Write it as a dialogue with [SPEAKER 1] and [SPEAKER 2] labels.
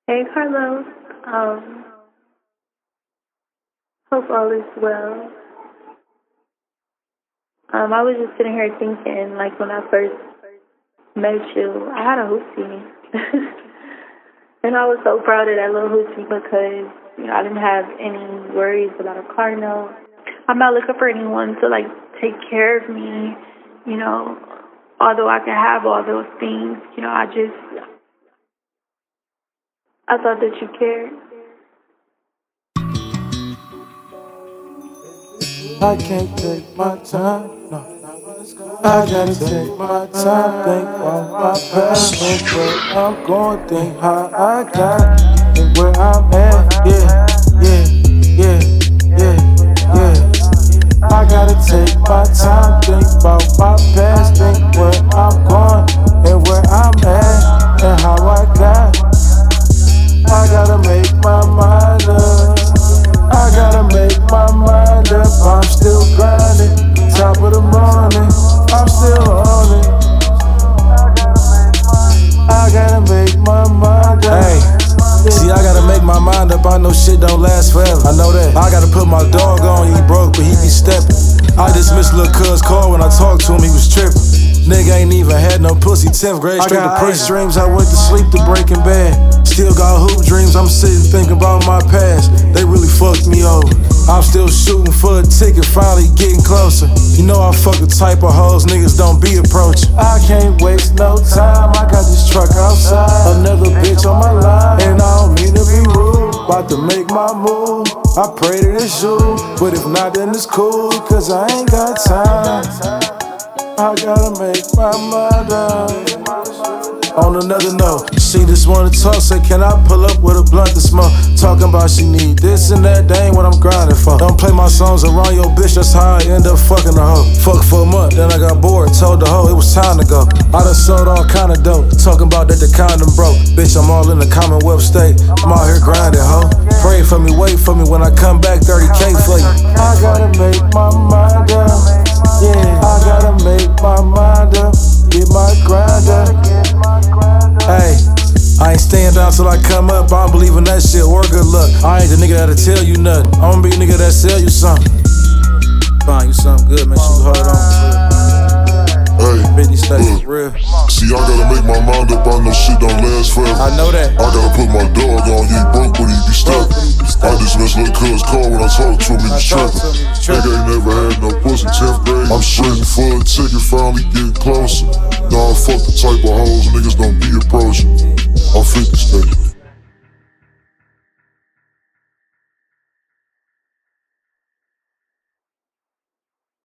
[SPEAKER 1] Hey, Carlos. Um, Hope all is well. I was just sitting here thinking, like when I first met you, I had a hoopsie. And I was so proud of that little hoopsie because, I didn't have any worries about a car note. I'm not looking for anyone to, take care of me, you know, although I can have all those things, I thought that you cared.
[SPEAKER 2] I can't take my time, no. I gotta take my time, think about my past, think where I'm going, think how I got, and where I'm at, yeah. I gotta take my time, think about my past, think where I'm going, and where I'm at, and how I got. I gotta make my mind up. I gotta make my mind up. I'm still grinding. Top of the morning, I'm still on it. I gotta make my mind up. Hey, see, I gotta make my mind up. I know shit don't last forever. I know that. I gotta put my dog on. He broke, but he be stepping. I dismissed Lil' Cuz call when I talked to him. He was tripping. Nigga ain't even had no pussy. 10th grade straight to prison. Dreams. I went to sleep to Breaking Bad. Still got hoop dreams. I'm sitting thinking about my past. They really fucked me over. I'm still shooting for a ticket. Finally getting closer. You know I fuck the type of hoes niggas don't be approaching. I can't waste no time. I got this truck outside. Another bitch on my line. And I don't mean to be rude. About to make my move. I pray that it's you. But if not, then it's cool. Cause I ain't got time. I gotta make my mind up. On another note, she just wanna talk, say can I pull up with a blunt to smoke? Talking about she need this and that, that ain't what I'm grinding for. Don't play my songs around your bitch, that's how I end up fucking the hoe. Fuck for a month, then I got bored, told the hoe it was time to go. I done sold all kind of dope, talking about that the condom broke. Bitch, I'm all in the Commonwealth state, I'm out here grinding, hoe. Pray for me, wait for me, when I come back, 30K for you. I gotta make my mind up, yeah. I gotta make my mind up, get my grind up. Hey, I ain't staying down till I come up. I don't believe in that shit or good luck. I ain't the nigga that'll tell you nothing. I'm gonna be the nigga that sell you something. Find you something good, make sure you hold on to it.
[SPEAKER 3] Hey,
[SPEAKER 2] 50 states, real.
[SPEAKER 3] See, I gotta make my mind up. I know shit don't last forever.
[SPEAKER 2] I know that.
[SPEAKER 3] I gotta put my dog on. He broke, but he be stuck. I dismissed Lil' Cuz call when I talked to him. He was tripping. Nigga ain't never had no pussy. 10th grade. I'm shooting for a ticket. Finally getting closer. Nah, fuck the type of hoes niggas don't be approaching. I'm 50 states.